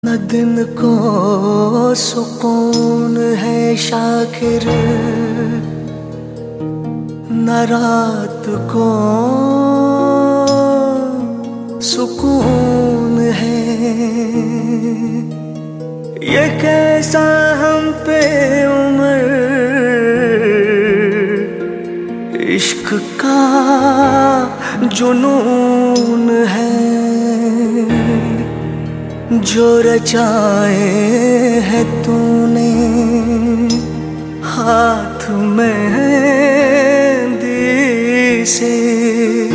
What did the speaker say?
न दिन को सुकून है शाकिर, न रात को सुकून है। ये कैसा हम पे उम्र इश्क का जुनून है, जो रचाए है तूने हाथ मेहंदी से।